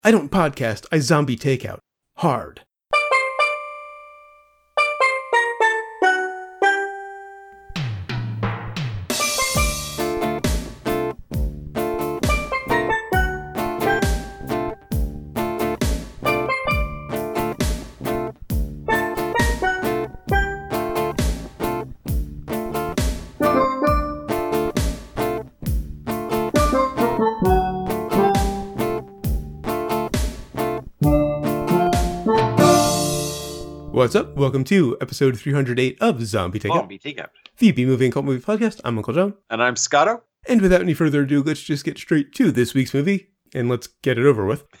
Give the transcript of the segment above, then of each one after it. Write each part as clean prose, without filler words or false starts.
I don't podcast, I zombie takeout. Hard. What's up? Welcome to episode 308 of Zombie Takeout. The B-Movie and Cult Movie Podcast. I'm Uncle John. And I'm Scotto. And without any further ado, let's just get straight to this week's movie, and let's get it over with.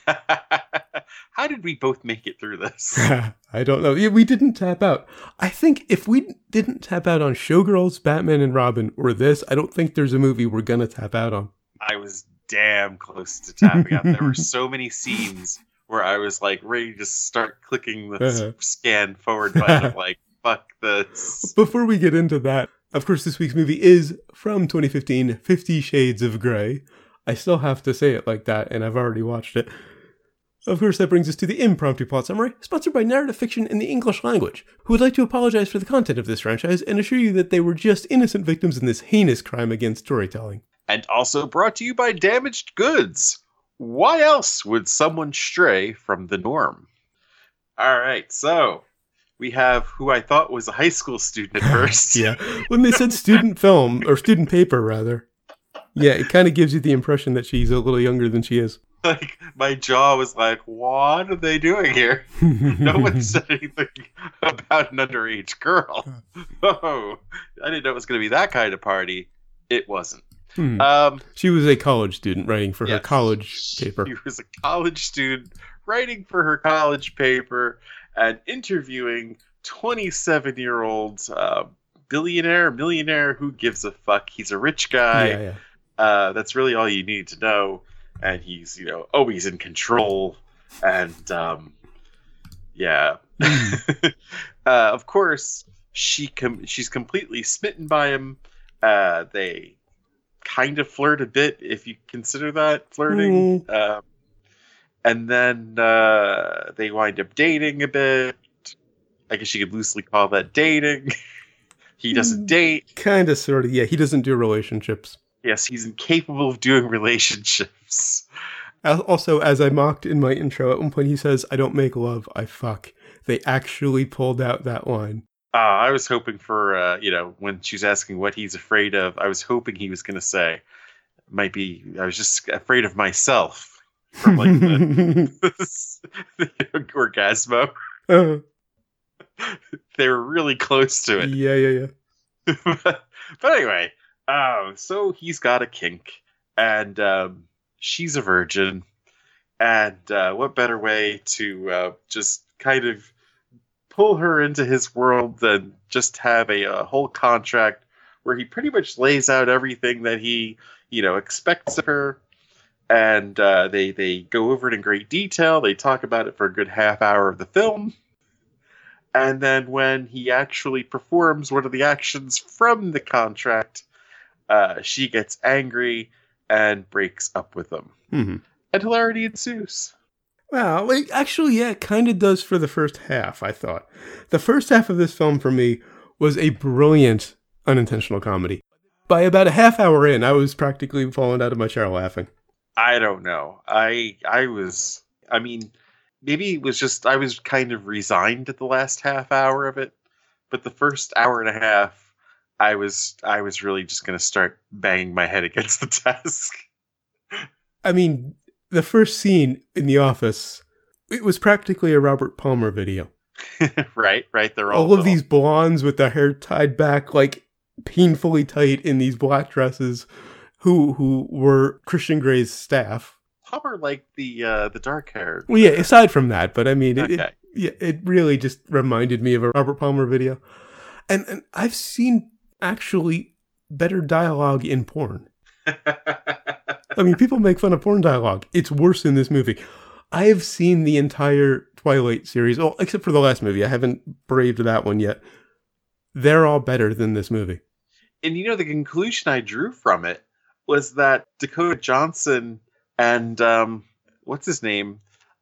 How did we both make it through this? I don't know. Yeah, we didn't tap out. I think if we didn't tap out on Showgirls, Batman and Robin, or this, I don't think there's a movie we're gonna tap out on. I was damn close to tapping out. There were so many scenes where I was like ready to just start clicking the scan forward button of like, fuck this. Before we get into that, of course, this week's movie is from 2015, 50 Shades of Grey. I still have to say it like that, and I've already watched it. Of course, that brings us to the impromptu plot summary, sponsored by Narrative Fiction in the English Language, who would like to apologize for the content of this franchise and assure you that they were just innocent victims in this heinous crime against storytelling. And also brought to you by Damaged Goods. Why else would someone stray from the norm? All right, so we have who I thought was a high school student at first. Yeah, when they said student film, or student paper, rather. Yeah, it kind of gives you the impression that she's a little younger than she is. Like, my jaw was like, what are they doing here? No one said anything about an underage girl. Oh, I didn't know it was going to be that kind of party. It wasn't. She was a college student writing for her college paper. She was a college student writing for her college paper and interviewing 27-year-old millionaire, who gives a fuck? He's a rich guy. Yeah. That's really all you need to know. And he's, always in control. And, of course, she's completely smitten by him. They kind of flirt a bit, if you consider that flirting. And then they wind up dating a bit. I guess you could loosely call that dating. He doesn't date. Kind of, sort of, yeah. He doesn't do relationships. Yes, he's incapable of doing relationships. Also, as I mocked in my intro, at one point he says, I don't make love, I fuck. They actually pulled out that line. I was hoping for, when she's asking what he's afraid of, I was hoping he was going to say, I was just afraid of myself. From like the Orgasmo. They were really close to it. Yeah. But anyway, so he's got a kink, and she's a virgin. And what better way to just kind of pull her into his world than just have a whole contract where he pretty much lays out everything that he, expects of her. And they go over it in great detail. They talk about it for a good half hour of the film. And then when he actually performs one of the actions from the contract, she gets angry and breaks up with him. Mm-hmm. And hilarity ensues. Well, actually, yeah, it kind of does for the first half, I thought. The first half of this film, for me, was a brilliant unintentional comedy. By about a half hour in, I was practically falling out of my chair laughing. I don't know. Maybe it was just, I was kind of resigned at the last half hour of it. But the first hour and a half, I was really just going to start banging my head against the desk. I mean, the first scene in the office, it was practically a Robert Palmer video. Right. They're all of these blondes with their hair tied back, like painfully tight in these black dresses, who were Christian Grey's staff. Palmer liked the dark hair. Well, yeah. Aside from that, but I mean, okay. it really just reminded me of a Robert Palmer video, and I've seen actually better dialogue in porn. I mean, people make fun of porn dialogue. It's worse in this movie. I have seen the entire Twilight series, well, except for the last movie. I haven't braved that one yet. They're all better than this movie. And the conclusion I drew from it was that Dakota Johnson and what's his name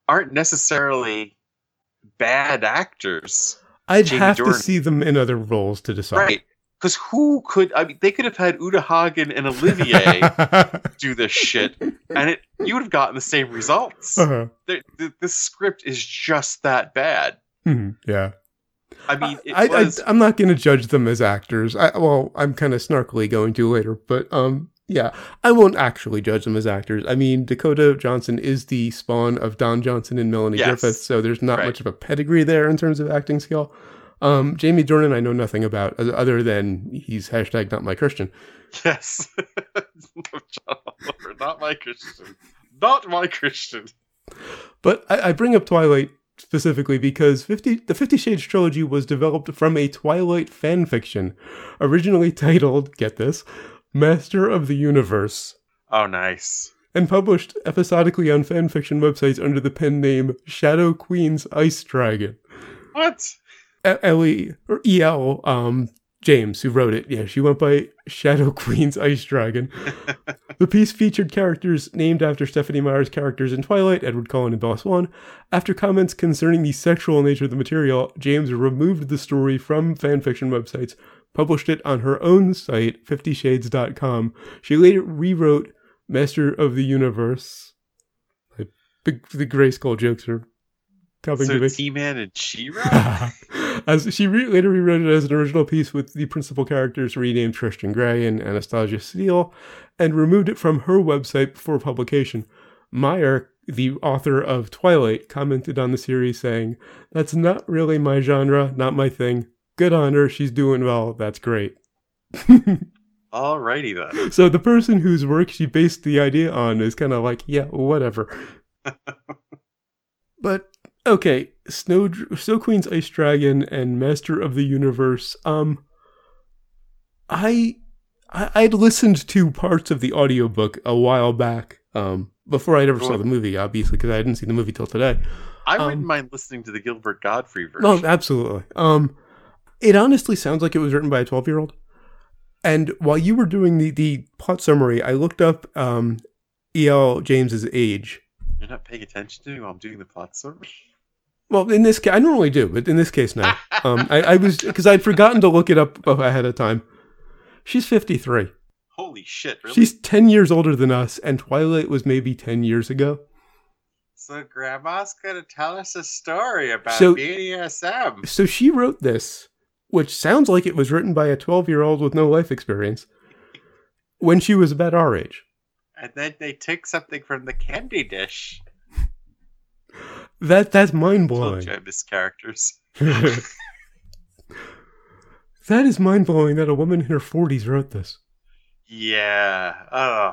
aren't necessarily bad actors. I'd Jamie have to Dornan. see them in other roles to decide. Right. Because who could... I mean, they could have had Uta Hagen and Olivier do this shit, and you would have gotten the same results. Uh-huh. The script is just that bad. Yeah. I mean, I'm not going to judge them as actors. I'm kind of snarkily going to later, but yeah, I won't actually judge them as actors. I mean, Dakota Johnson is the spawn of Don Johnson and Melanie Griffith, so there's not much of a pedigree there in terms of acting skill. Jamie Dornan, I know nothing about, other than he's hashtag not my Christian. Yes. John Oliver, not my Christian. Not my Christian. But I bring up Twilight specifically because the 50 Shades trilogy was developed from a Twilight fanfiction, originally titled, get this, Master of the Universe. Oh, nice. And published episodically on fanfiction websites under the pen name Shadow Queen's Ice Dragon. What? E.L. James, who wrote it. Yeah, she went by Shadow Queen's Ice Dragon. The piece featured characters named after Stephenie Meyer's characters in Twilight, Edward Cullen and Bella Swan. After comments concerning the sexual nature of the material, James removed the story from fanfiction websites, published it on her own site, 50shades.com. She later rewrote Master of the Universe. The Grayskull jokes are coming to me. T-Man and She-Ra? As she later rewrote it as an original piece with the principal characters renamed Christian Grey and Anastasia Steele, and removed it from her website before publication. Meyer, the author of Twilight, commented on the series saying, "That's not really my genre, not my thing. Good on her, she's doing well, that's great." Alrighty then. So the person whose work she based the idea on is kind of like, yeah, whatever. But okay, Snow Queen's Ice Dragon and Master of the Universe. I'd listened to parts of the audiobook a while back, before I'd ever saw the movie, obviously, because I hadn't seen the movie till today. I wouldn't mind listening to the Gilbert Gottfried version. No, absolutely. It honestly sounds like it was written by a 12-year-old. And while you were doing the plot summary, I looked up E.L. James's age. You're not paying attention to me while I'm doing the plot summary? Well, in this case, I normally do, but in this case now. I was, because I'd forgotten to look it up ahead of time. She's 53. Holy shit, really? She's 10 years older than us, and Twilight was maybe 10 years ago. So Grandma's gonna tell us a story about BDSM. So she wrote this, which sounds like it was written by a 12-year-old with no life experience, when she was about our age. And then they took something from the candy dish. That's mind-blowing. I miss characters. That is mind-blowing that a woman in her 40s wrote this. Yeah. Oh.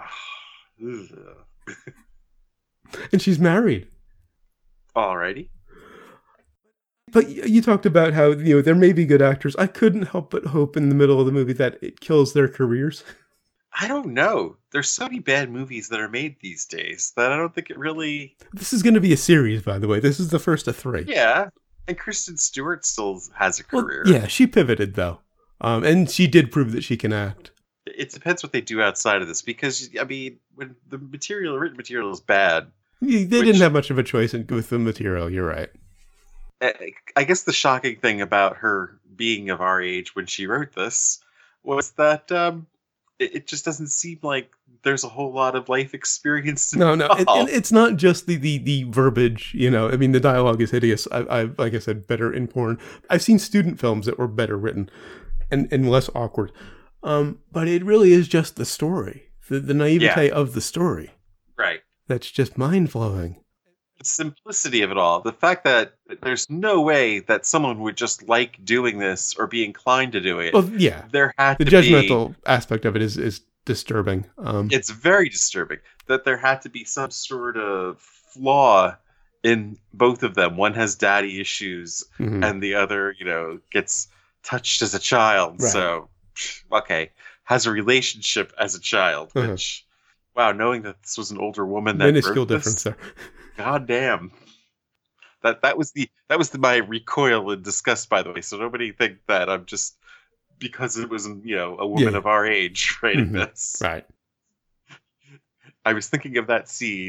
And she's married. Alrighty. But you talked about how, there may be good actors. I couldn't help but hope in the middle of the movie that it kills their careers. I don't know. There's so many bad movies that are made these days that I don't think it really... This is going to be a series, by the way. This is the first of 3. Yeah. And Kristen Stewart still has a career. Well, yeah, she pivoted, though. And she did prove that she can act. It depends what they do outside of this, because, I mean, when the written material is bad... They didn't have much of a choice with the material, you're right. I guess the shocking thing about her being of our age when she wrote this was that it just doesn't seem like there's a whole lot of life experience. No, it's not just the verbiage, I mean, the dialogue is hideous. I like I said, better in porn. I've seen student films that were better written and less awkward. But it really is just the story, the naivete of the story. Right. That's just mind-blowing. The simplicity of it all. The fact that there's no way that someone would just like doing this or be inclined to do it. Well, yeah. There had the to judgmental aspect of it is disturbing. It's very disturbing that there had to be some sort of flaw in both of them. One has daddy issues, and the other, gets touched as a child. Right. So, okay, has a relationship as a child, which... Wow, knowing that this was an older woman that minuscule wrote difference this, there. God damn. That was my recoil and disgust, by the way. So nobody think that I'm just because it was a woman of our age writing this. Right. I was thinking of that scene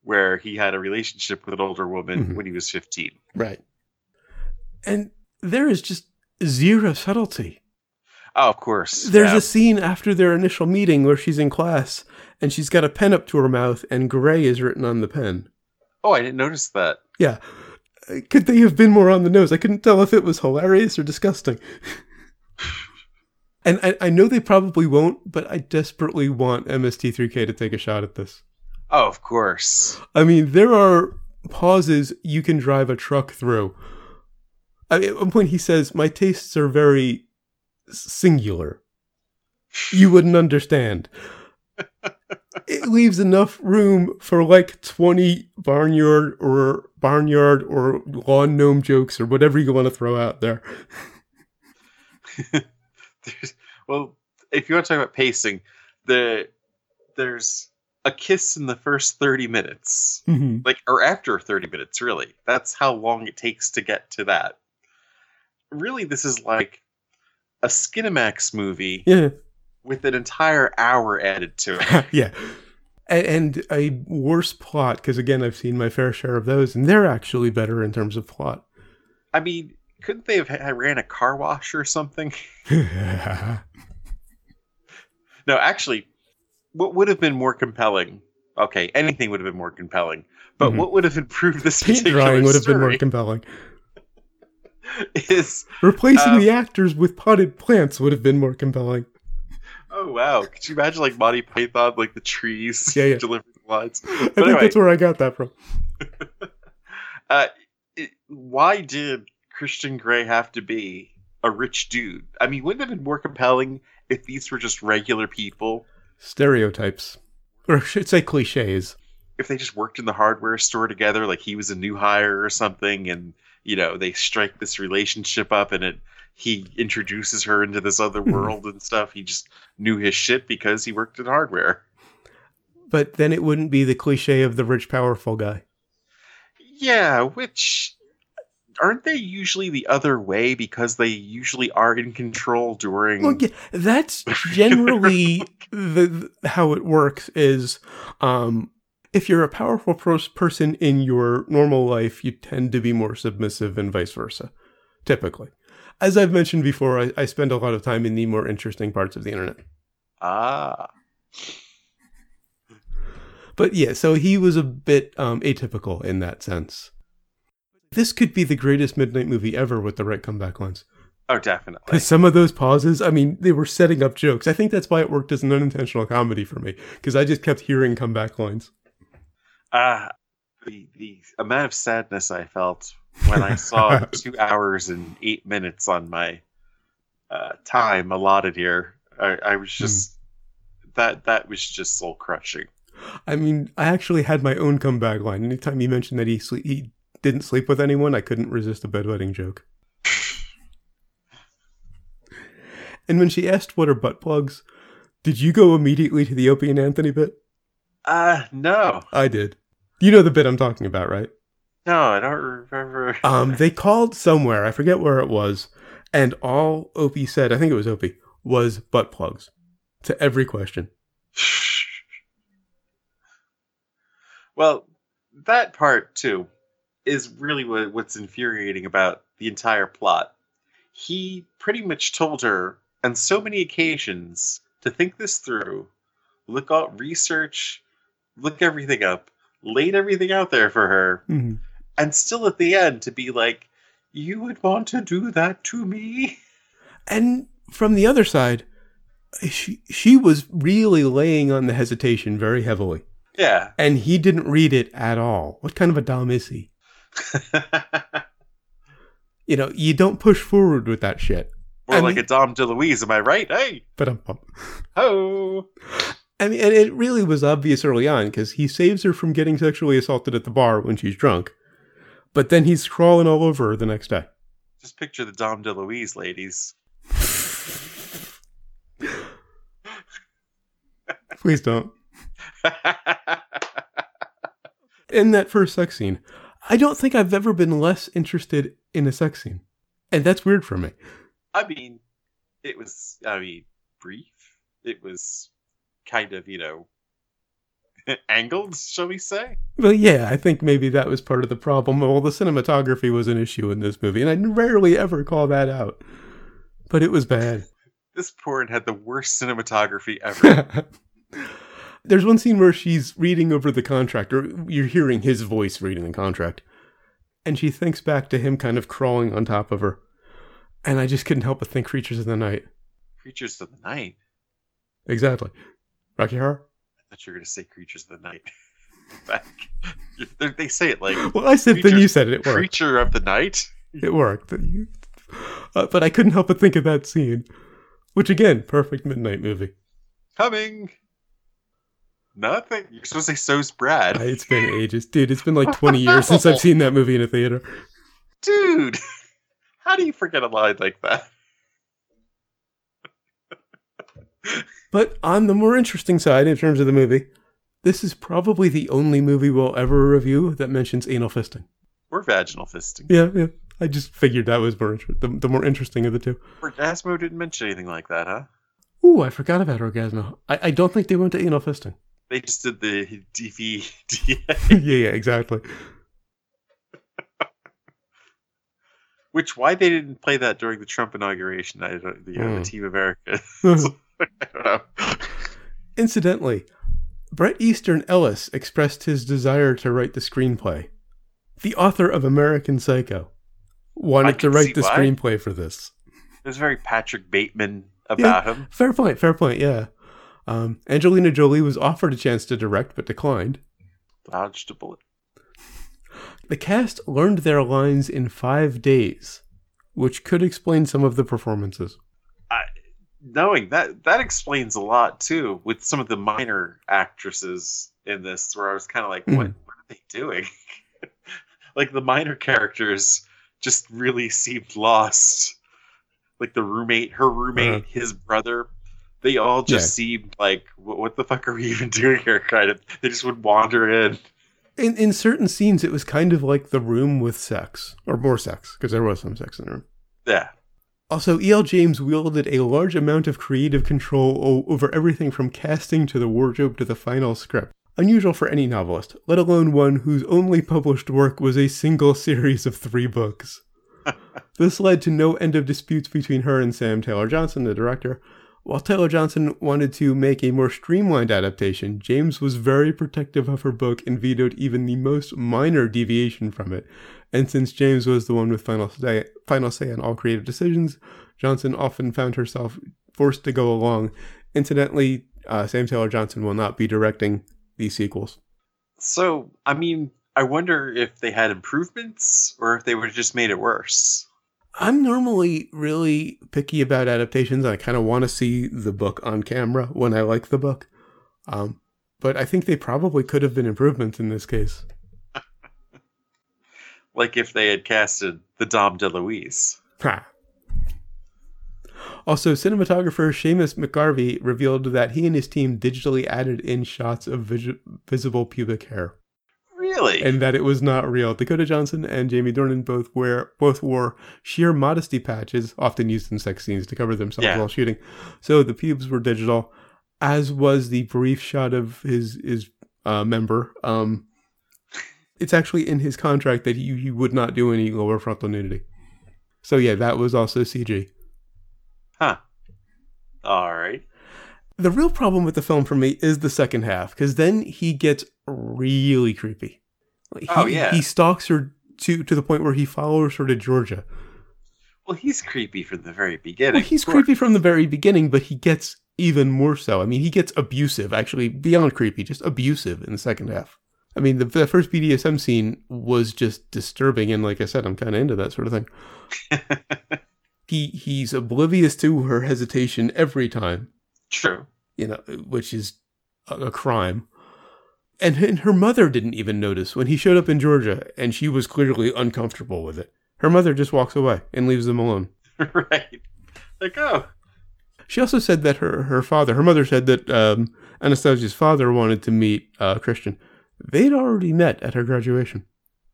where he had a relationship with an older woman when he was 15. Right. And there is just zero subtlety. Oh, of course. There's a scene after their initial meeting where she's in class and she's got a pen up to her mouth and gray is written on the pen. Oh, I didn't notice that. Yeah. Could they have been more on the nose? I couldn't tell if it was hilarious or disgusting. And I know they probably won't, but I desperately want MST3K to take a shot at this. Oh, of course. I mean, there are pauses you can drive a truck through. I mean, at one point he says, "My tastes are very singular. You wouldn't understand." It leaves enough room for like 20 barnyard or lawn gnome jokes or whatever you want to throw out there. Well, if you want to talk about pacing, there's a kiss in the first 30 minutes. Or after 30 minutes, really. That's how long it takes to get to that. Really, this is like a Skinamax movie with an entire hour added to it. Yeah. And a worse plot, because again, I've seen my fair share of those, and they're actually better in terms of plot. I mean, couldn't they have ran a car wash or something? No, actually, what would have been more compelling? Okay, anything would have been more compelling. But what would have improved this paint particular drying would have story been more compelling. Is replacing the actors with potted plants would have been more compelling. Oh wow! Could you imagine like Monty Python, like the trees delivering lines? I think that's where I got that from. Why did Christian Grey have to be a rich dude? I mean, wouldn't it have been more compelling if these were just regular people? Stereotypes. Or I should say cliches. If they just worked in the hardware store together, like he was a new hire or something, and, you know, they strike this relationship up and he introduces her into this other world and stuff. He just knew his shit because he worked in hardware. But then it wouldn't be the cliche of the rich, powerful guy. Yeah, which... aren't they usually the other way because they usually are in control during... Well, yeah, that's generally how it works is if you're a powerful person in your normal life, you tend to be more submissive and vice versa, typically. As I've mentioned before, I spend a lot of time in the more interesting parts of the internet. Ah. But yeah, so he was a bit atypical in that sense. This could be the greatest midnight movie ever with the right comeback lines. Oh, definitely. Because some of those pauses, I mean, they were setting up jokes. I think that's why it worked as an unintentional comedy for me, because I just kept hearing comeback lines. The amount of sadness I felt when I saw 2 hours and 8 minutes on my time allotted here, I was just... That was just soul crushing. I mean, I actually had my own comeback line. Anytime he mentioned that he didn't sleep with anyone, I couldn't resist a bedwetting joke. And when she asked what are butt plugs, did you go immediately to the Opie and Anthony bit? No. I did. You know the bit I'm talking about, right? No, I don't remember. They called somewhere, I forget where it was, and all Opie said, I think it was Opie, was butt plugs to every question. Well, that part, too, is really what's infuriating about the entire plot. He pretty much told her on so many occasions to think this through, look up research, look everything up, laid everything out there for her, and still at the end to be like, you would want to do that to me? And from the other side, she was really laying on the hesitation very heavily. Yeah. And he didn't read it at all. What kind of a dom is he? You know, you don't push forward with that shit. Or like a Dom DeLuise, am I right? Hey! But ho! I mean, and it really was obvious early on, because he saves her from getting sexually assaulted at the bar when she's drunk. But then he's crawling all over her the next day. Just picture the Dom DeLuise, ladies. Please don't. In that first sex scene, I don't think I've ever been less interested in a sex scene. And that's weird for me. I mean, it was, brief. It was kind of, angled, shall we say? Well, yeah, I think maybe that was part of the problem. Well, the cinematography was an issue in this movie, and I rarely ever call that out. But it was bad. This porn had the worst cinematography ever. There's one scene where she's reading over the contract, or you're hearing his voice reading the contract, and she thinks back to him kind of crawling on top of her. And I just couldn't help but think Creatures of the Night. Creatures of the Night? Exactly. Rocky Horror? I thought you were going to say Creatures of the Night. They say it like... Well, I said, then you said it. It worked. Creature of the Night? It worked. But I couldn't help but think of that scene. Which, again, perfect midnight movie. Coming! Nothing. You're supposed to say so's Brad. It's been ages. Dude, it's been like 20 years since I've seen that movie in a theater. Dude! How do you forget a line like that? But on the more interesting side, in terms of the movie, this is probably the only movie we'll ever review that mentions anal fisting. Or vaginal fisting. Yeah. I just figured that was the more interesting of the two. Orgasmo didn't mention anything like that, huh? Ooh, I forgot about Orgasmo. I don't think they went to anal fisting. They just did the DVD. yeah, exactly. Why they didn't play that during the Trump inauguration? The Team America. I don't know. Incidentally, Bret Easton Ellis expressed his desire to write the screenplay. The author of American Psycho wanted to write the screenplay for this. There's very Patrick Bateman about him. Fair point, yeah. Angelina Jolie was offered a chance to direct, but declined. Dodged a bullet. The cast learned their lines in 5 days, which could explain some of the performances. Knowing that explains a lot, too, with some of the minor actresses in this, where I was kind of like, what are they doing? Like, the minor characters just really seemed lost. Like, her roommate, his brother, they all just seemed like, what the fuck are we even doing here, kind of. They just would wander in. In certain scenes, it was kind of like The Room with sex, or more sex, because there was some sex in the room. Yeah. Also, E.L. James wielded a large amount of creative control over everything from casting to the wardrobe to the final script. Unusual for any novelist, let alone one whose only published work was a single series of 3 books. This led to no end of disputes between her and Sam Taylor Johnson, the director. While Taylor Johnson wanted to make a more streamlined adaptation, James was very protective of her book and vetoed even the most minor deviation from it. And since James was the one with final say on all creative decisions, Johnson often found herself forced to go along. Incidentally, Sam Taylor Johnson will not be directing these sequels. So, I mean, I wonder if they had improvements or if they would have just made it worse. I'm normally really picky about adaptations. I kind of want to see the book on camera when I like the book. But I think they probably could have been improvements in this case. Like if they had casted the Dom DeLuise. Also, cinematographer Seamus McGarvey revealed that he and his team digitally added in shots of visible pubic hair. Really? And that it was not real. Dakota Johnson and Jamie Dornan both wore sheer modesty patches, often used in sex scenes, to cover themselves while shooting. So the pubes were digital, as was the brief shot of his member. It's actually in his contract that he would not do any lower frontal nudity. So yeah, that was also CG. Huh. All right. The real problem with the film for me is the second half, because then he gets really creepy. He stalks her to the point where he follows her to Georgia. Well, he's creepy from the very beginning. Well, he's creepy from the very beginning, but he gets even more so. I mean, he gets abusive, actually, beyond creepy, just abusive in the second half. I mean, the first BDSM scene was just disturbing, and like I said, I'm kind of into that sort of thing. He's oblivious to her hesitation every time. True. Which is a crime. And her mother didn't even notice when he showed up in Georgia, and she was clearly uncomfortable with it. Her mother just walks away and leaves them alone. Right. Like, oh. She also said that her mother said that Anastasia's father wanted to meet Christian. They'd already met at her graduation.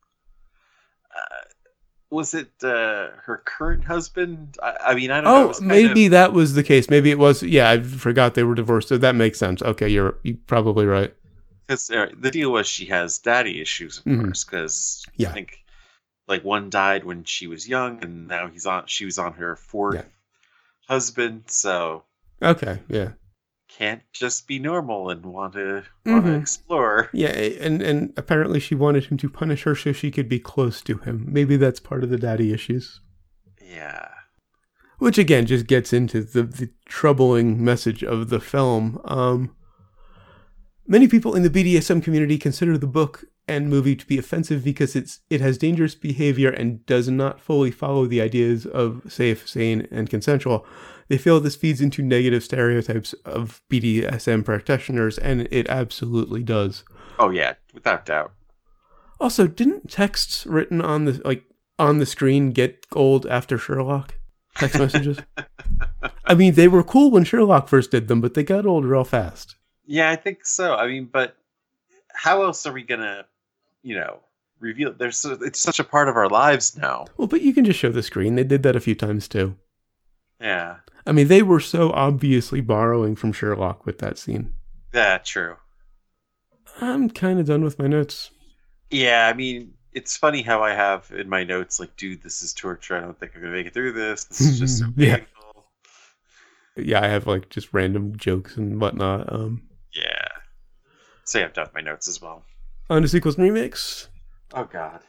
Was it her current husband? I mean, I don't know. Maybe that was the case. Maybe it was. Yeah, I forgot they were divorced. So that makes sense. Okay, you're probably right. Because the deal was she has daddy issues, of course, because I think like one died when she was young, and now she was on her fourth husband, so okay, yeah, can't just be normal and want to explore. Yeah, and apparently she wanted him to punish her so she could be close to him. Maybe that's part of the daddy issues. Yeah. Which again just gets into the troubling message of the film. Many people in the BDSM community consider the book and movie to be offensive because it has dangerous behavior and does not fully follow the ideas of safe, sane, and consensual. They feel this feeds into negative stereotypes of BDSM practitioners, and it absolutely does. Oh yeah, without doubt. Also, didn't texts written on the screen get old after Sherlock? Text messages? I mean, they were cool when Sherlock first did them, but they got old real fast. Yeah, I think so. I mean, but how else are we gonna, reveal? It's such a part of our lives now. Well, but you can just show the screen. They did that a few times too. Yeah. I mean, they were so obviously borrowing from Sherlock with that scene. Yeah, true. I'm kind of done with my notes. Yeah, I mean, it's funny how I have in my notes, like, dude, this is torture. I don't think I'm gonna make it through this. This is just so painful. Yeah, I have like just random jokes and whatnot. Yeah. So I've done my notes as well. On to sequels and remakes. Oh, God.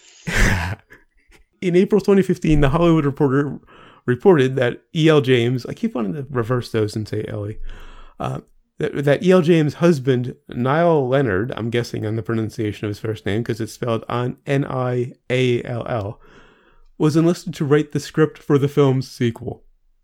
In April 2015, The Hollywood Reporter reported that E.L. James, I keep wanting to reverse those and say Ellie, that E.L. James' husband, Niall Leonard, I'm guessing on the pronunciation of his first name because it's spelled on Niall, was enlisted to write the script for the film's sequel.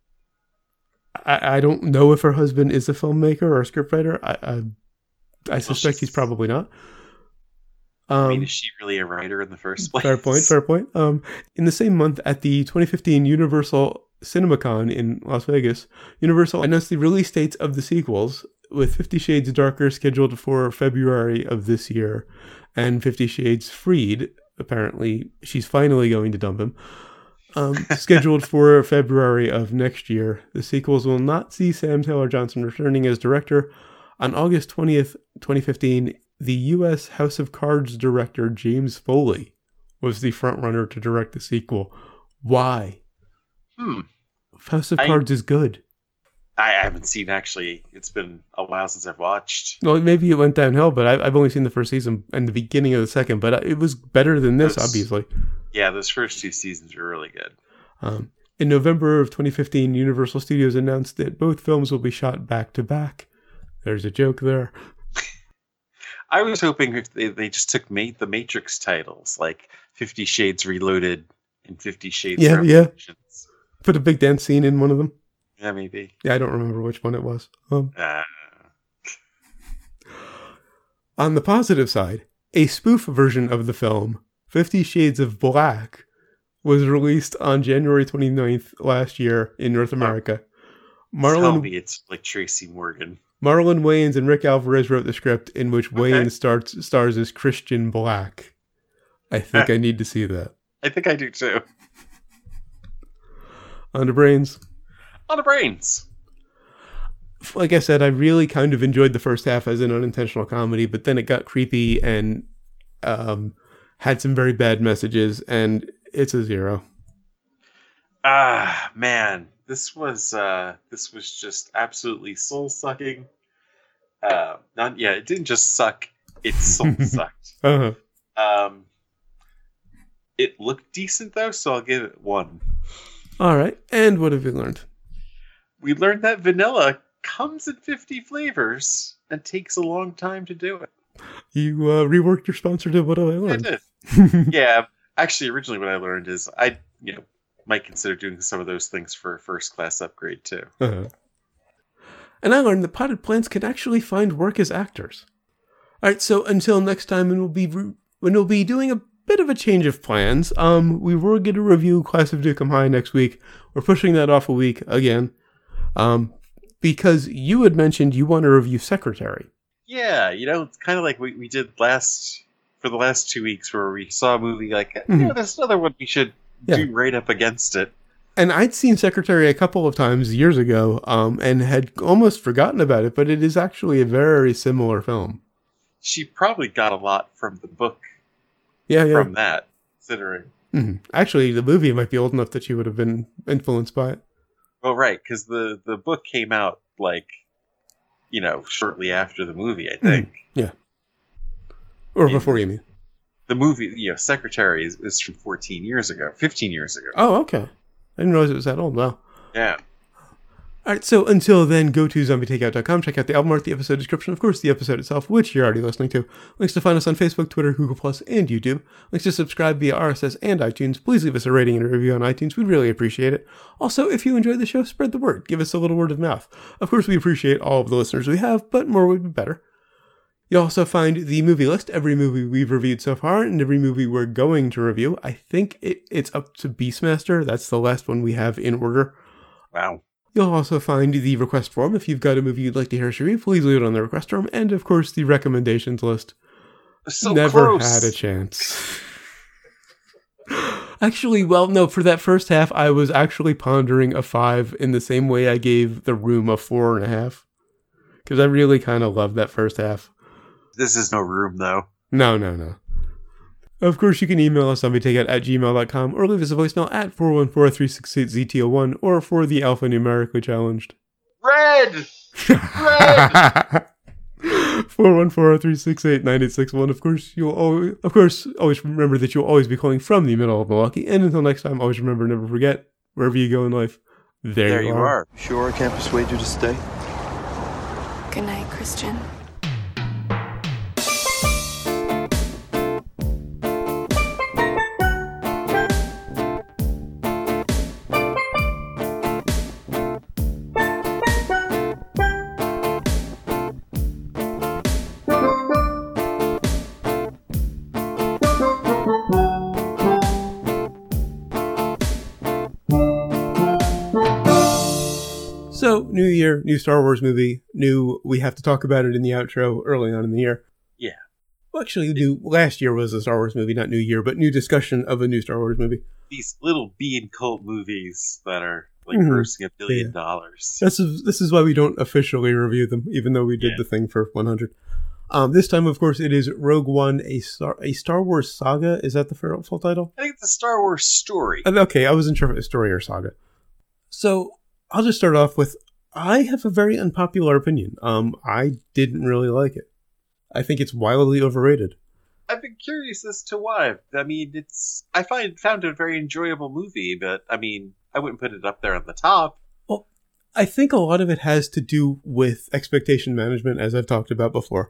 I don't know if her husband is a filmmaker or a scriptwriter. I suspect he's probably not. I mean, is she really a writer in the first place? Fair point. In the same month, at the 2015 Universal CinemaCon in Las Vegas, Universal announced the release dates of the sequels, with 50 Shades Darker scheduled for February of this year, and 50 Shades Freed, apparently she's finally going to dump him, scheduled for February of next year. The sequels will not see Sam Taylor Johnson returning as director. On August 20th, 2015, the U.S. House of Cards director James Foley was the frontrunner to direct the sequel. Why? House of Cards is good. I haven't seen, actually. It's been a while since I've watched. Well, maybe it went downhill, but I've only seen the first season and the beginning of the second, but it was better than this, obviously. Yeah, those first two seasons were really good. In November of 2015, Universal Studios announced that both films will be shot back-to-back. There's a joke there. I was hoping if they just took the Matrix titles, like 50 Shades Reloaded and 50 Shades Revelations. Yeah. Put a big dance scene in one of them. Yeah, maybe. Yeah, I don't remember which one it was. On the positive side, a spoof version of the film, 50 Shades of Black, was released on January 29th last year in North America. Tell me it's like Tracy Morgan. Marlon Wayans and Rick Alvarez wrote the script, in which Wayans stars as Christian Black. I think I need to see that. I think I do too. On to Brains. On to Brains. Like I said, I really kind of enjoyed the first half as an unintentional comedy, but then it got creepy and had some very bad messages, and it's a 0. Man, this was just absolutely soul sucking. It didn't just suck; it soul sucked. It looked decent though, so I'll give it 1. All right, and what have you learned? We learned that vanilla comes in 50 flavors and takes a long time to do it. You reworked your sponsor to what I learned. I did. Yeah, actually, originally what I learned is I might consider doing some of those things for a first class upgrade too. And I learned that potted plants can actually find work as actors. All right, so until next time, when we'll be doing a bit of a change of plans. We were going to review Class of Nukem High next week. We're pushing that off a week again, because you had mentioned you want to review Secretary. Yeah, it's kind of like we did for the last 2 weeks, where we saw a movie like, there's another one we should do right up against it. And I'd seen Secretary a couple of times years ago, and had almost forgotten about it, but it is actually a very similar film. she probably got a lot from the book. Yeah. From that, considering. Mm-hmm. Actually, the movie might be old enough that she would have been influenced by it. Well, right, because the book came out shortly after the movie, I think. Yeah. Or before, you mean? The movie, Secretary is from 15 years ago. Oh, okay. I didn't realize it was that old. Wow. Yeah. All right, so until then, go to zombietakeout.com, check out the album art, the episode description, of course, the episode itself, which you're already listening to. Links to find us on Facebook, Twitter, Google+, and YouTube. Links to subscribe via RSS and iTunes. Please leave us a rating and a review on iTunes. We'd really appreciate it. Also, if you enjoy the show, spread the word. Give us a little word of mouth. Of course, we appreciate all of the listeners we have, but more would be better. You'll also find the movie list, every movie we've reviewed so far, and every movie we're going to review. I think it's up to Beastmaster. That's the last one we have in order. Wow. You'll also find the request form. If you've got a movie you'd like to hear us review, please leave it on the request form. And, of course, the recommendations list. So Never close. had a chance. Actually, well, no, for that first half, I was actually pondering a 5 in the same way I gave The Room a 4.5. Because I really kind of loved that first half. This is no Room, though. No. Of course, you can email us zombietakeout@gmail.com or leave us a voicemail at 414-368-ZTO1 or for the alphanumerically challenged. Red! 414-368-9861. Of course, always remember that you'll always be calling from the middle of Milwaukee. And until next time, always remember, never forget, wherever you go in life, there you are. Sure I can't persuade you to stay? Good night, Christian. So, new year, new Star Wars movie, we have to talk about it in the outro early on in the year. Yeah. Well, actually, last year was a Star Wars movie, not new year, but new discussion of a new Star Wars movie. These little B and cult movies that are grossing $1 billion. This is why we don't officially review them, even though we did the thing for 100. This time, of course, it is Rogue One, a Star Wars saga. Is that the full title? I think it's a Star Wars story. Okay, I wasn't sure if it was story or saga. So, I'll just start off with, I have a very unpopular opinion. I didn't really like it. I think it's wildly overrated. I've been curious as to why. I mean, I found it a very enjoyable movie, but I mean, I wouldn't put it up there on the top. Well, I think a lot of it has to do with expectation management, as I've talked about before.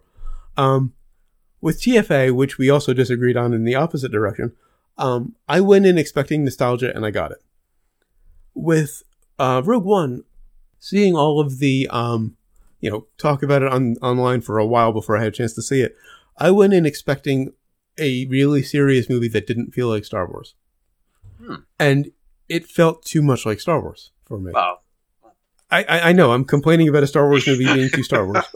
With TFA, which we also disagreed on in the opposite direction, I went in expecting nostalgia and I got it. With Rogue One, seeing all of the, talk about it online for a while before I had a chance to see it, I went in expecting a really serious movie that didn't feel like Star Wars. And it felt too much like Star Wars for me. Wow. I know, I'm complaining about a Star Wars movie being too Star Wars.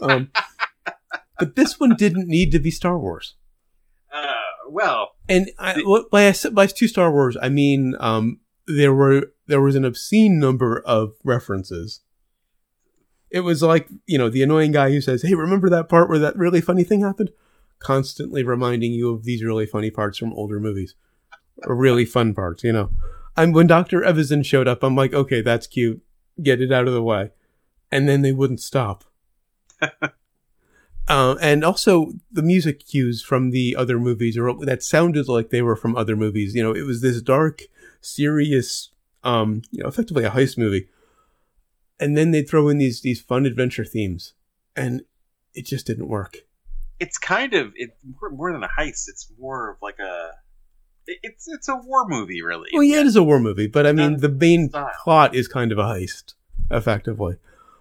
But this one didn't need to be Star Wars. Well. And by too Star Wars, I mean, there was an obscene number of references. It was like, the annoying guy who says, hey, remember that part where that really funny thing happened? Constantly reminding you of these really funny parts from older movies. Or really fun parts, when Dr. Evazan showed up, I'm like, okay, that's cute. Get it out of the way. And then they wouldn't stop. And also the music cues from the other movies, that sounded like they were from other movies. It was this dark, serious, effectively a heist movie. And then they'd throw in these fun adventure themes. And it just didn't work. It's kind of more than a heist. It's more of like it's a war movie, really. Well, yeah, it is a war movie, but I mean, the main plot is kind of a heist, effectively.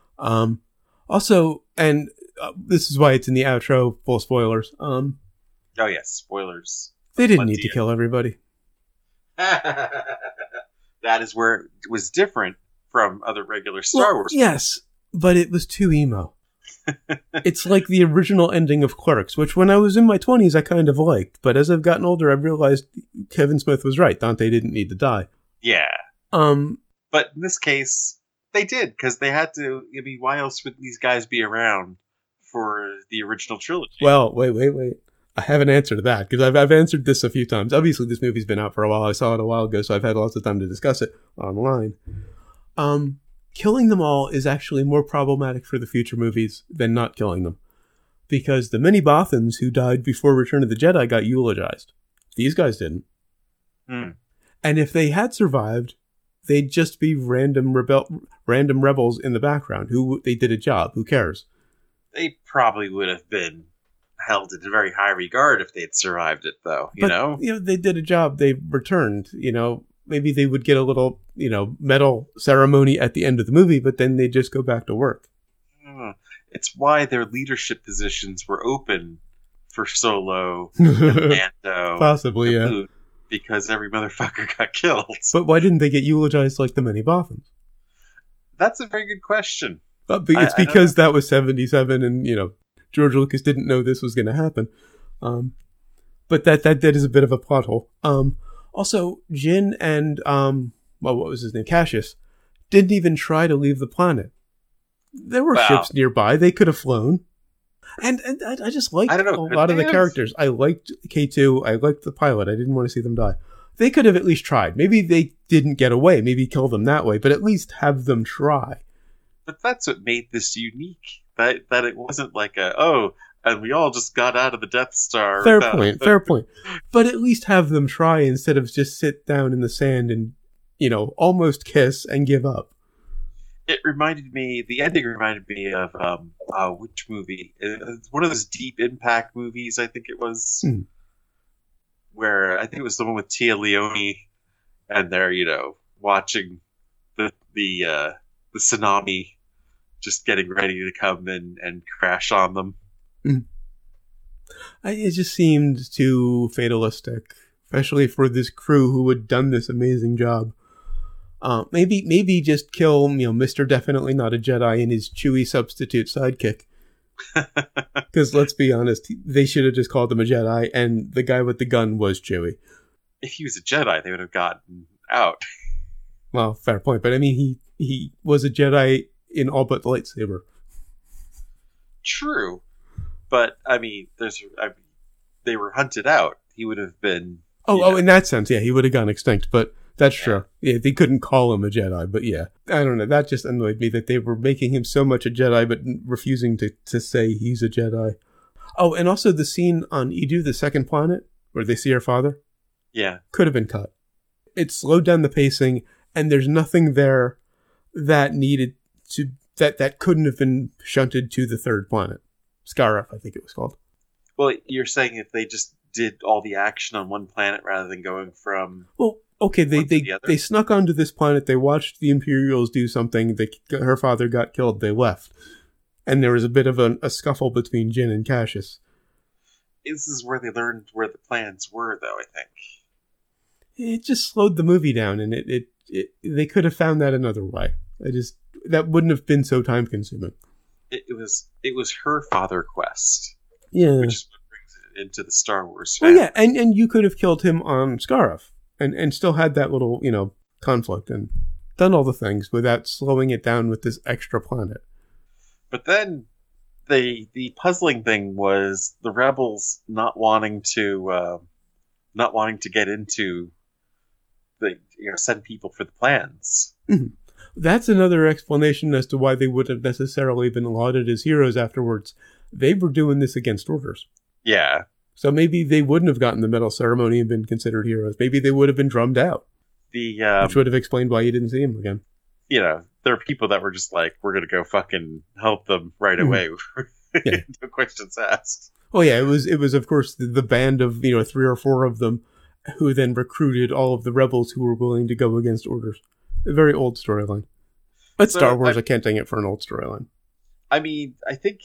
Also, and this is why it's in the outro, full spoilers. Oh yes, spoilers. They didn't need to kill everybody. That is where it was different from other regular Star Wars. Yes, but it was too emo. It's like the original ending of Clerks, which when I was in my 20s, I kind of liked. But as I've gotten older, I've realized Kevin Smith was right. Dante didn't need to die. Yeah. But in this case, they did, because they had to. I mean, why else would these guys be around for the original trilogy. Well, wait. I have an answer to that, because I've answered this a few times. Obviously, this movie's been out for a while. I saw it a while ago, so I've had lots of time to discuss it online. Killing them all is actually more problematic for the future movies than not killing them. Because the many Bothans who died before Return of the Jedi got eulogized. These guys didn't. And if they had survived, they'd just be random rebels in the background. They did a job. Who cares? They probably would have been held in very high regard if they'd survived it, though. You know, they did a job. They returned. Maybe they would get a little, medal ceremony at the end of the movie, but then they'd just go back to work. It's why their leadership positions were open for Solo and Mando. Possibly, yeah. Luke, because every motherfucker got killed. But why didn't they get eulogized like the many Bothans? That's a very good question. It's because that was 77 and, George Lucas didn't know this was going to happen. But that is a bit of a plot hole. Also, Jin and, what was his name? Cassius didn't even try to leave the planet. There were ships nearby. They could have flown. And I just liked a lot of the characters. I liked K2. I liked the pilot. I didn't want to see them die. They could have at least tried. Maybe they didn't get away. Maybe kill them that way. But at least have them try. But that's what made this unique. That it wasn't like and we all just got out of the Death Star. Fair point. But at least have them try instead of just sit down in the sand and, almost kiss and give up. The ending reminded me of, which movie? It's one of those Deep Impact movies, I think it was. Where, I think it was the one with Tia Leone, and they're, watching the tsunami just getting ready to come and crash on them. It just seemed too fatalistic, especially for this crew who had done this amazing job. Maybe just kill, Mr. Definitely Not a Jedi and his Chewie substitute sidekick. Because let's be honest, they should have just called him a Jedi, and the guy with the gun was Chewie. If he was a Jedi, they would have gotten out. Well, fair point, but I mean, he was a Jedi in all but the lightsaber. True, but I mean, they were hunted out. He would have been. In that sense, yeah, he would have gone extinct, but. That's true. Yeah, they couldn't call him a Jedi, but yeah. I don't know. That just annoyed me that they were making him so much a Jedi, but refusing to say he's a Jedi. Oh, and also the scene on Edu, the second planet, where they see her father. Yeah. Could have been cut. It slowed down the pacing, and there's nothing there that needed to... That couldn't have been shunted to the third planet. Scarif, I think it was called. Well, you're saying if they just did all the action on one planet rather than going from... Well... Okay, they snuck onto this planet, they watched the Imperials do something, her father got killed, they left. And there was a bit of a scuffle between Jin and Cassius. This is where they learned where the plans were, though, I think. It just slowed the movie down, and they could have found that another way. That wouldn't have been so time-consuming. It was her father quest. Yeah. Which is what brings it into the Star Wars family. Well, yeah, and you could have killed him on Scarif. And still had that little, conflict and done all the things without slowing it down with this extra planet. But then the puzzling thing was the rebels not wanting to get into send people for the plans. Mm-hmm. That's another explanation as to why they wouldn't have necessarily been lauded as heroes afterwards. They were doing this against orders. Yeah. So maybe they wouldn't have gotten the medal ceremony and been considered heroes. Maybe they would have been drummed out. Which would have explained why you didn't see him again. There are people that were just like, we're going to go fucking help them right away. Yeah. No questions asked. Oh yeah, it was of course the band of 3 or 4 of them who then recruited all of the rebels who were willing to go against orders. A very old storyline. But Star Wars, I can't dang it for an old storyline. I mean, I think...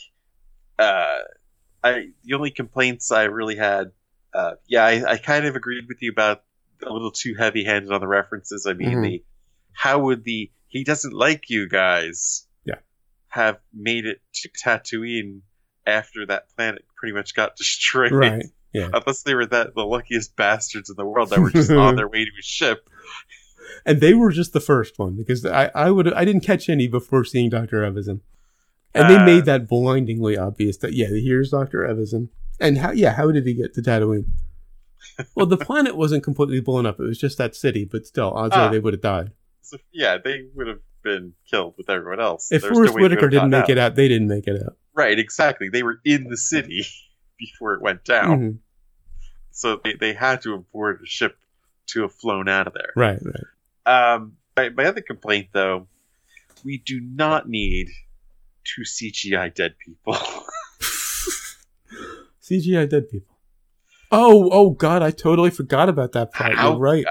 the only complaints I really had, I kind of agreed with you about a little too heavy-handed on the references. I mean, how would he doesn't like you guys have made it to Tatooine after that planet pretty much got destroyed? Right, yeah. Unless they were the luckiest bastards in the world that were just on their way to a ship. And they were just the first one, because I didn't catch any before seeing Dr. Evazan. And they made that blindingly obvious that, yeah, here's Dr. Evazan. And how did he get to Tatooine? Well, the planet wasn't completely blown up. It was just that city, but still, odds are they would have died. So, yeah, they would have been killed with everyone else. If Forrest Whitaker didn't make it out, they didn't make it out. Right, exactly. They were in the city before it went down. Mm-hmm. So they had to have boarded a ship to have flown out of there. Right. My other complaint, though, we do not need 2 CGI dead people. CGI dead people. Oh God! I totally forgot about that part. You're right.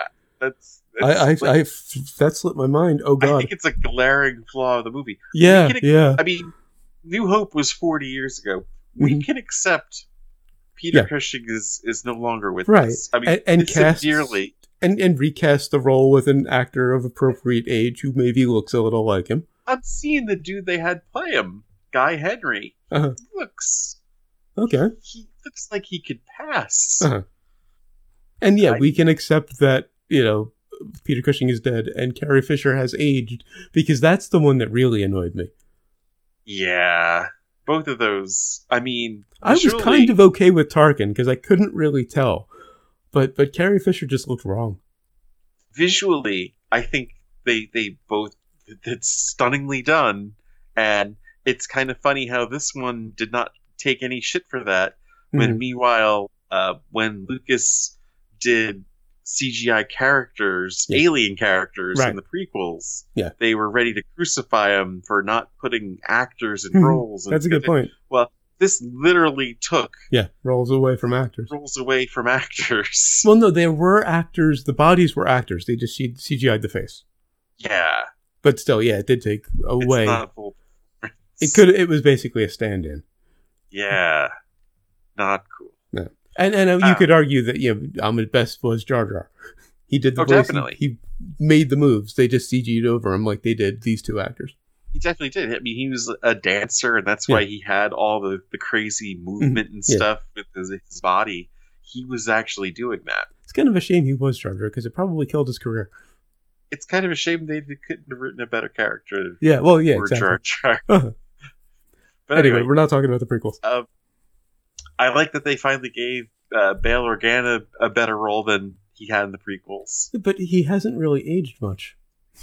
That slipped my mind. Oh God! I think it's a glaring flaw of the movie. Yeah. I mean, New Hope was 40 years ago. We can accept Peter Cushing is no longer with us. I mean, and cast dearly and recast the role with an actor of appropriate age who maybe looks a little like him. I'm seeing the dude they had play him, Guy Henry. Looks okay. He looks like he could pass. And we can accept that, Peter Cushing is dead and Carrie Fisher has aged, because that's the one that really annoyed me. Yeah. Both of those. I mean, I was kind of okay with Tarkin because I couldn't really tell. But Carrie Fisher just looked wrong. Visually, I think they both, it's stunningly done. And it's kind of funny how this one did not take any shit for that. When meanwhile, when Lucas did CGI characters, alien characters in the prequels, they were ready to crucify him for not putting actors in roles. That's a good point. Well, this literally took roles away from actors. Well, no, there were actors. The bodies were actors. They just CGI'd the face. Yeah, but still, it did take away. It's not a full It was basically a stand-in. Yeah, not cool. No. And you could argue that Ahmed Best was Jar Jar. He did the voice. Definitely. He made the moves. They just CG'd over him like they did these 2 actors. He definitely did. I mean, he was a dancer, and that's why he had all the crazy movement and stuff with his body. He was actually doing that. It's kind of a shame he was Jar Jar, because it probably killed his career. It's kind of a shame they couldn't have written a better character. Yeah, well, exactly. Jar Jar. But anyway, we're not talking about the prequels. I like that they finally gave Bail Organa a better role than he had in the prequels. But he hasn't really aged much.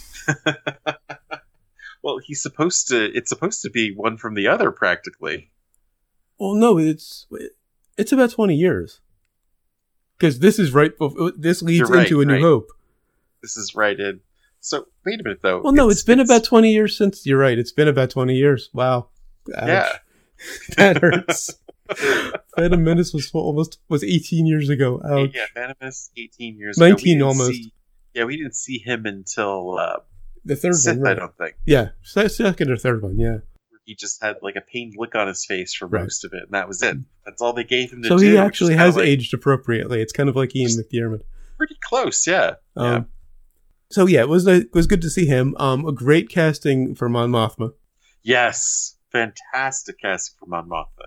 Well, it's supposed to be one from the other, practically. Well, no, it's about 20 years. Because this is this leads into A New Hope. This is right in. So, wait a minute, though. Well, no, it's been about 20 years since. You're right. It's been about 20 years. Wow. Ouch. Yeah. That hurts. Phantom Menace was 18 years ago. Ouch. Yeah, Phantom Menace 18 years 19 ago. almost. We didn't see him until the third Sith, one, right? I don't think. Yeah, second or third one, yeah. He just had like a pained look on his face for most of it, and that was it. That's all they gave him to do. So he actually has aged appropriately. It's kind of like Ian McDiarmid. Pretty close, yeah. So it was good to see him. A great casting for Mon Mothma. Yes, fantastic casting for Mon Mothma.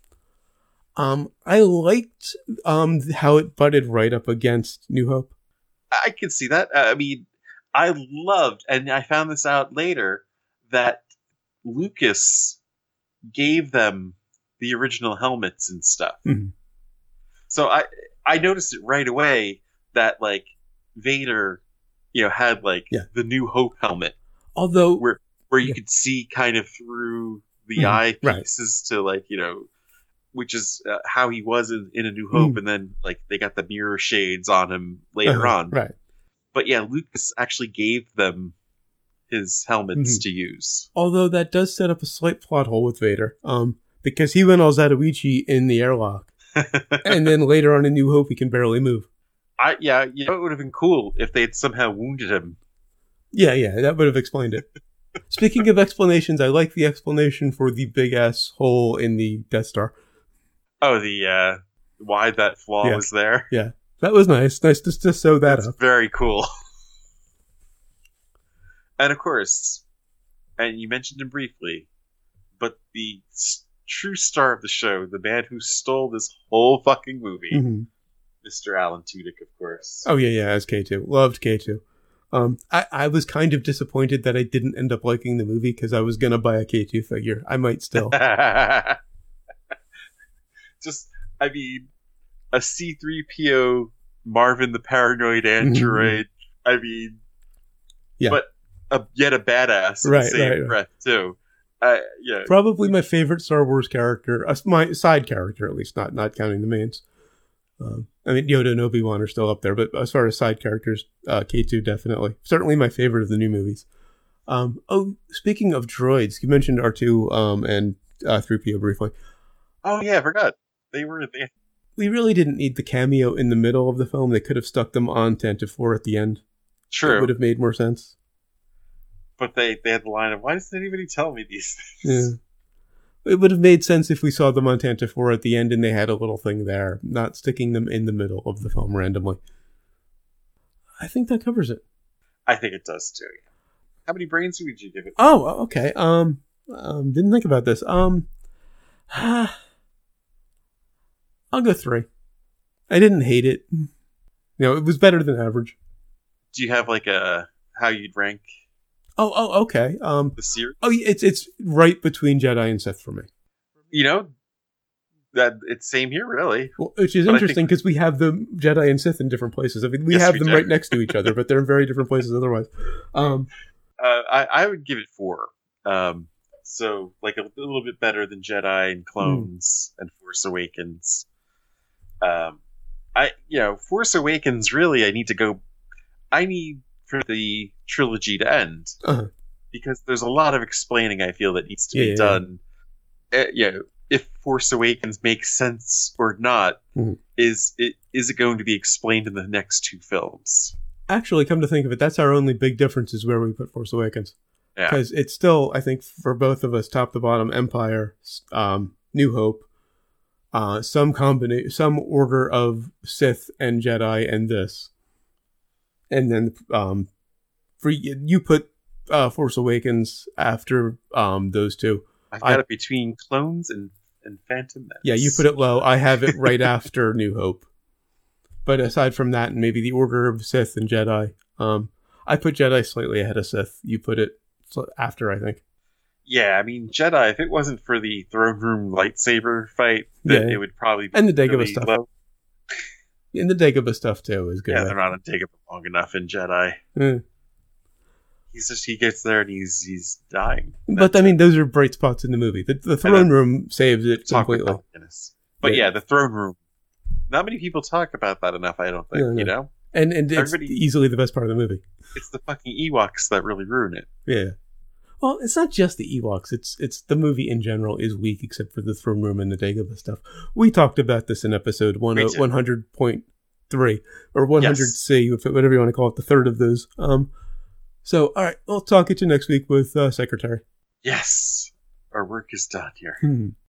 I liked how it butted right up against New Hope. I can see that. I mean, I loved, and I found this out later, that Lucas gave them the original helmets and stuff. Mm-hmm. So I noticed it right away that like Vader, had like the New Hope helmet. Although where you could see kind of through the eyepieces to like, which is how he was in A New Hope, and then like they got the mirror shades on him later on. Right. But yeah, Lucas actually gave them his helmets to use. Although that does set up a slight plot hole with Vader, because he went all Zatoichi in the airlock, and then later on in New Hope he can barely move. It would have been cool if they had somehow wounded him. Yeah, that would have explained it. Speaking of explanations, I like the explanation for the big ass hole in the Death Star. Oh, the why that flaw was there. Yeah, that was nice. Nice to sew that up. Very cool. And of course, and you mentioned him briefly, but the true star of the show, the man who stole this whole fucking movie, Mr. Alan Tudyk, of course. Oh yeah, as K2. Loved K2. I was kind of disappointed that I didn't end up liking the movie because I was going to buy a K2 figure. I might still. Just, I mean, a C-3PO Marvin the Paranoid Android. I mean, yeah. But yet a badass in the same breath, too. Yeah. Probably my favorite Star Wars character, my side character at least, not counting the mains. I mean, Yoda and Obi-Wan are still up there, but as far as side characters, K2 definitely. Certainly my favorite of the new movies. Speaking of droids, you mentioned R2 and 3PO briefly. Oh yeah, I forgot. They We really didn't need the cameo in the middle of the film. They could have stuck them on Tantive 4 at the end. True. It would have made more sense. But they had the line of, why doesn't anybody tell me these things? Yeah. It would have made sense if we saw them on Tantive 4 at the end and they had a little thing there, not sticking them in the middle of the film randomly. I think that covers it. I think it does too. How many brains would you give it? Oh, okay. Didn't think about this. I'll go 3. I didn't hate it. You know, it was better than average. Do you have like how you'd rank? Oh, okay. The series? Oh, it's right between Jedi and Sith for me. You know, that it's same here, really. Well, which is interesting because we have the Jedi and Sith in different places. I mean, we have them right next to each other, but they're in very different places otherwise. I would give it 4. So like a little bit better than Jedi and Clones and Force Awakens. Force Awakens, really, I need for the trilogy to end. Because there's a lot of explaining I feel that needs to be done. If Force Awakens makes sense or not, is it going to be explained in the next 2 films? Actually, come to think of it, that's our only big difference is where we put Force Awakens. Yeah. Because it's still, I think, for both of us, top to bottom, Empire, New Hope, some order of Sith and Jedi, and this. And then for you put Force Awakens after those 2. I've got it between Clones and Phantom Menace. Yeah, you put it low. I have it right after New Hope. But aside from that, and maybe the order of Sith and Jedi, I put Jedi slightly ahead of Sith. You put it after, I think. Yeah, I mean, Jedi, if it wasn't for the throne room lightsaber fight, then it would probably be and the Dagobah really stuff. low. And the Dagobah stuff, too, is good. Yeah, they're not on Dagobah long enough in Jedi. He gets there and he's dying. But, I mean, those are bright spots in the movie. The throne room saves it completely. But yeah, the throne room. Not many people talk about that enough, I don't think, you know? And it's easily the best part of the movie. It's the fucking Ewoks that really ruin it. Yeah. Well, it's not just the Ewoks. It's the movie in general is weak, except for the throne room and the Dagobah stuff. We talked about this in episode 100.3 or 100C, whatever you want to call it, the third of those. So, all right, we'll talk at you next week with Secretary. Yes, our work is done here.